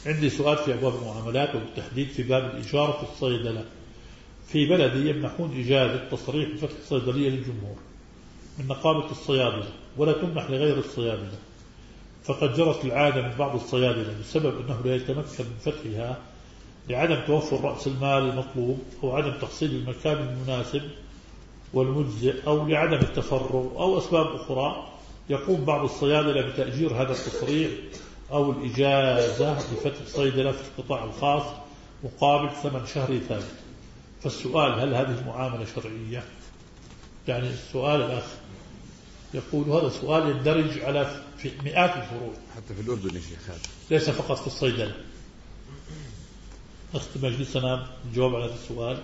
عندي سؤال في أبواب المعاملات وبالتحديد في باب الإيجار في الصيدلة. في بلدي يمنحون إجازة تصريح بفتح الصيدلية للجمهور من نقابة الصيادلة ولا تمنح لغير الصيادلة، فقد جرت العادة من بعض الصيادلة بسبب أنه لا يتمكن من فتحها لعدم توفر رأس المال المطلوب أو عدم تحصيل المكان المناسب والمجزئ أو لعدم التفرغ أو أسباب أخرى، يقوم بعض الصيادلة بتأجير هذا التصريح أو الإجازة لفتح صيدلة في القطاع الخاص مقابل ثمن شهري ثابت. فالسؤال: هل هذه المعاملة شرعية؟ يعني السؤال الأخ يقول هذا سؤال يندرج على في مئات الفروع حتى في الأردن يا شيخ هذا، ليس فقط في الصيدلة. أختم مجلسنا الجواب على هذا السؤال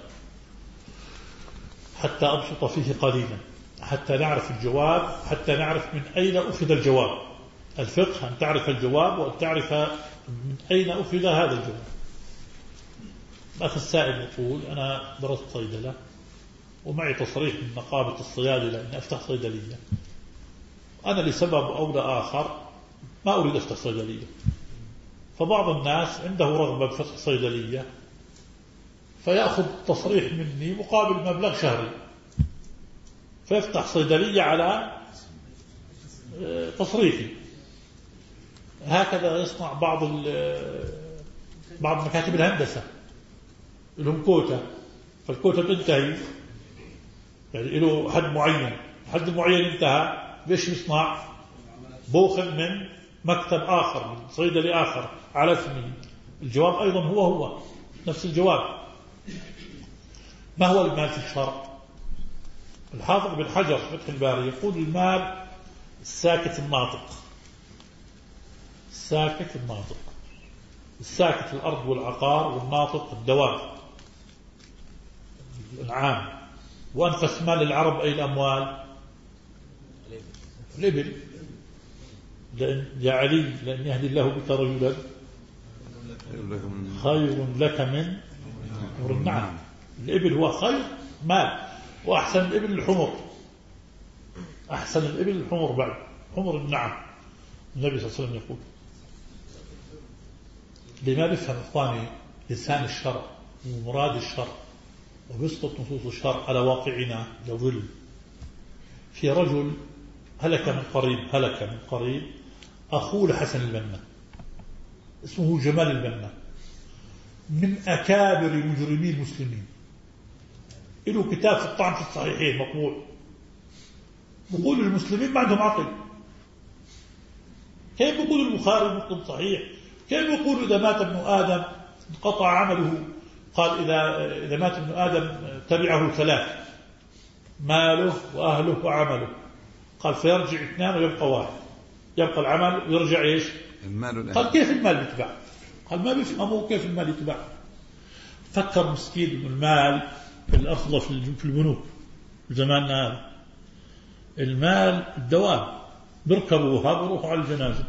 حتى أبسط فيه قليلا، حتى نعرف الجواب، حتى نعرف من أين أخذ الجواب. الفقه أن تعرف الجواب وأن تعرف من أين أخذ هذا الجواب. الأخ السائل يقول أنا درست صيدلة ومعي تصريح من نقابة الصيادلة أن أفتح صيدلية، أنا لسبب أو لآخر ما أريد أفتح صيدلية، فبعض الناس عنده رغبة بفتح صيدلية فيأخذ تصريح مني مقابل مبلغ شهري فيفتح صيدلية على تصريحي. هكذا يصنع بعض مكاتب الهندسة، لهم كوتا، فالكوتا تنتهي يعني له حد معين، الحد المعين انتهى، بيش يصنع؟ بوخن من مكتب آخر من صيدلي آخر على اسمه. الجواب أيضا هو نفس الجواب. ما هو المال في الشرع؟ الحافظ بن حجر فتح الباري يقول المال الساكت الناطق. الساكت الناطق، الساكت الأرض والعقار، والناطق الدواب الأنعام. وأنفس مال العرب أي الأموال؟ الإبل. يا علي لأن يهدي الله بك رجلا خير لك من حمر النعم. الإبل هو خير مال، وأحسن الإبل الحمر، أحسن الإبل الحمر بعد حمر النعم. النبي صلى الله عليه وسلم يقول. لما بفهم إخواني لسان الشرع ومراد الشرع وبسطة نصوص الشرع على واقعنا يظل. في رجل هلك من قريب أخوه لحسن البنا، اسمه جمال البنا، من أكابر مجرمي المسلمين، له كتاب في الطعن في الصحيحين مطبوع، بقول المسلمين ما عندهم عقل. كيف بقول البخاري مسلم صحيح؟ كيف بقول إذا مات ابن آدم انقطع عمله؟ قال إذا مات ابن آدم تبعه ثلاث: ماله وأهله وعمله. قال فيرجع اثنان ويبقى واحد، يبقى العمل ويرجع إيش؟ المال. قال كيف المال يتبع؟ قال ما بيفهموا كيف المال يتبع. فكر مسكين المال الأفضل في البنوك في زماننا هذا، المال الدواب بيركبوها بيروحوا على الجنازة.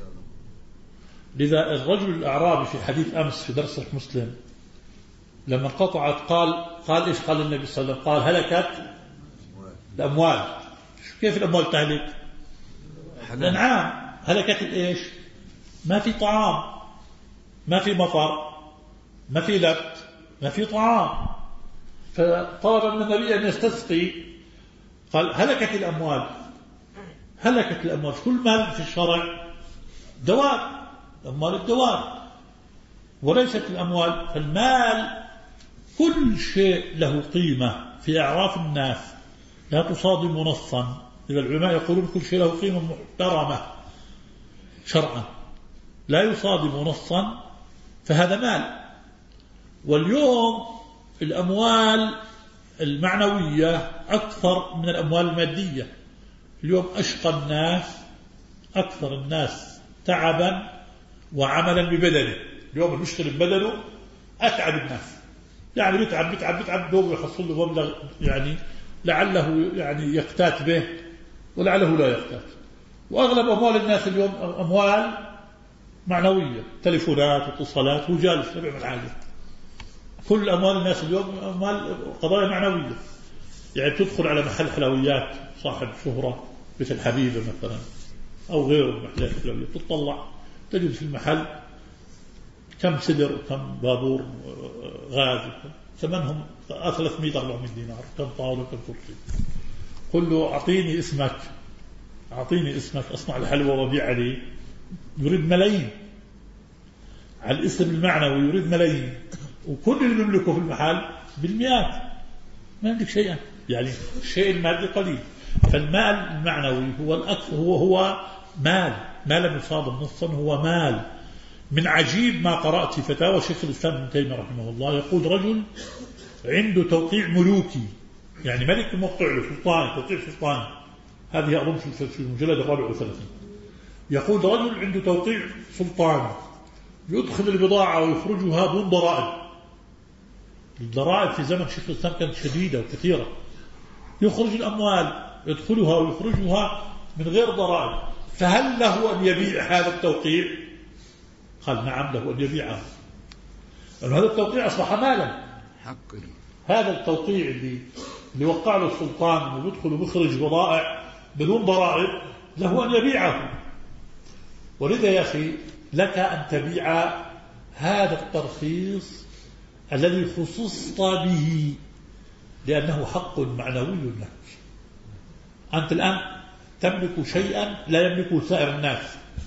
لذا الرجل الأعرابي في حديث أمس في درس مسلم لما قطعت قال إيش قال النبي صلى الله عليه وسلم؟ قال هلكت الأموال. كيف الأموال تهلك؟ الأنعام. هلكت الإيش؟ ما في طعام، ما في مطر، ما في لبت، ما في طعام، فطلب من النبي أن يستسقي. قال هلكت الأموال. هلكت الأموال. كل مال في الشرع دواب، أموال الدواب وليست الأموال. فالمال كل شيء له قيمة في أعراف الناس لا تصادم نصا. إذا العلماء يقولون كل شيء له قيمة محترمة شرعا لا يصادم نصا فهذا مال. واليوم الأموال المعنوية أكثر من الأموال المادية. اليوم أشقى الناس، أكثر الناس تعبا وعملا ببدنه. اليوم المشتري ببدنه أتعب الناس، يعني بيتعب دوم يحصل له مبلغ يعني لعله يعني يقتات به ولعله لا يقتات. وأغلب أموال الناس اليوم أموال معنوية، تليفونات واتصالات وجالس يبيع الحاجة. كل أموال الناس اليوم أموال قضايا معنوية. يعني تدخل على محل حلويات صاحب شهرة مثل حبيبة مثلا أو غيره من محلات الحلويات، تطلع تجد في المحل كم سدر وكم بابور غاز، ثمنهم 300-400 دينار، كم طاولة كم كرسي. قل له أعطيني اسمك أصنع الحلوى وبيع عليه، يريد ملايين على الاسم المعنوي، يريد ملايين، وكل اللي يملكه في المحل بالمئات، ما يملك شيئا، يعني الشيء المادي قليل. فالمال المعنوي هو الأكثر، هو مال، ما لم يصادم نصا هو مال. من عجيب ما قرأت في فتاوى شيخ الإسلام ابن تيمية رحمه الله، يقول رجل عنده توقيع ملوكي، يعني ملك موقع له سلطاني، توقيع سلطاني، هذه أظن في المجلد 34. يقول رجل عنده توقيع سلطاني يدخل البضاعة ويخرجها دون ضرائب. الضرائب في زمن شيخ الإسلام كانت شديدة وكثيرة، يخرج الأموال يدخلها ويخرجها من غير ضرائب، فهل له أن يبيع هذا التوقيع؟ قال نعم له أن يبيعه، لأن هذا التوقيع أصبح مالا. هذا التوقيع اللي وقع له السلطان ويدخل ويخرج بضائع بدون ضرائب له أن يبيعه. ولذا يا أخي لك أن تبيع هذا الترخيص الذي خصصت به، لأنه حق معنوي لك. أنت الآن تملك شيئا لا يملكه سائر الناس،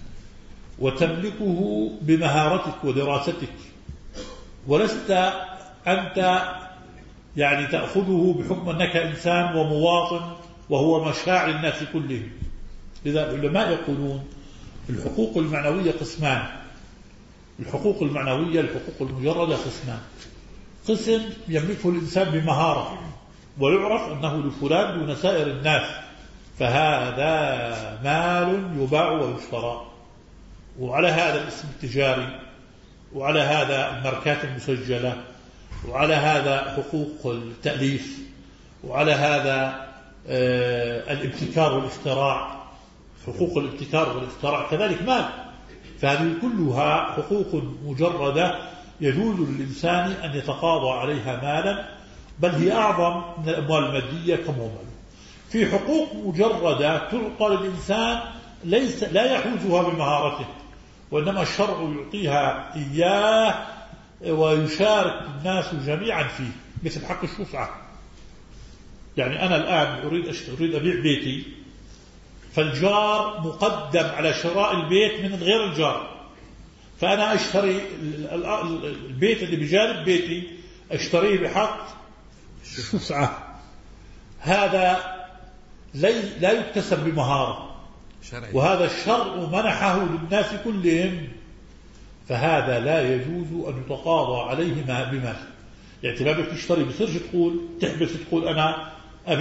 وتملكه بمهارتك ودراستك، ولست أنت يعني تأخذه بحكم أنك إنسان ومواطن وهو مشاعر الناس كلهم. لذا العلماء يقولون الحقوق المعنوية قسمان. الحقوق المعنوية، الحقوق المجردة قسمان. قسم يملكه الإنسان بمهارة ويعرف أنه لفلان دون سائر الناس، فهذا مال يباع ويشترى، وعلى هذا الاسم التجاري، وعلى هذا الماركات المسجلة، وعلى هذا حقوق التأليف، وعلى هذا الابتكار والاختراع، حقوق الابتكار والاختراع كذلك مال. فهذه كلها حقوق مجردة يجوز للإنسان أن يتقاضى عليها مالا، بل هي أعظم من الأموال المادية كما هو معلوم. في حقوق مجردة تعطى للإنسان لا يحوزها بمهارته، وإنما الشرع يعطيها إياه ويشارك الناس جميعا فيه، مثل حق الشفعة. يعني أنا الآن أريد أبيع بيتي، فالجار مقدم على شراء البيت من غير الجار، فأنا أشتري البيت اللي بجانب بيتي أشتريه بحق الشفعة. هذا لا يكتسب بمهارة، وهذا الشرع منحه للناس كلهم، فهذا لا يجوز أن يتقاضى عليه بمال. يعني ما بدك تشتري بصيرش تحبس تقول أنا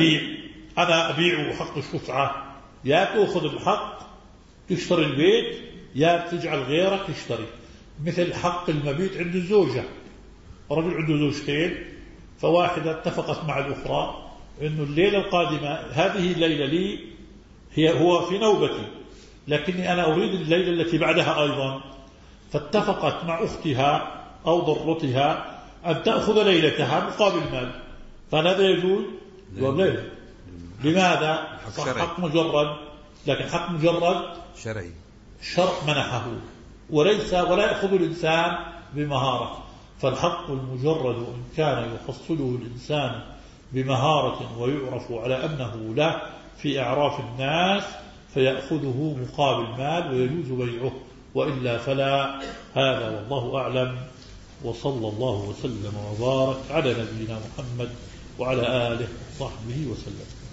أبيع حق الشفعة، يا تأخذ الحق تشتري البيت يا تجعل غيرك يشتري. مثل حق المبيت عند الزوجة، رجل عنده زوجتين، فواحدة اتفقت مع الأخرى إنه الليلة القادمة هذه الليلة لي، هو في نوبتي، لكني أنا أريد الليلة التي بعدها أيضا، فاتفقت مع أختها أو ضرتها أن تأخذ ليلتها مقابل مال، فهذا يجوز ولا؟ لماذا؟ حق مجرد، لكن حق مجرد شرعي، الشرع منحه ولا يأخذ الإنسان بمهارة. فالحق المجرد وإن كان يحصله الإنسان بمهارة ويعرف على أنه له في أعراف الناس، فيأخذه مقابل مال ويجوز بيعه، وإلا فلا. هذا والله أعلم، وصلى الله وسلم وبارك على نبينا محمد وعلى آله وصحبه وسلم.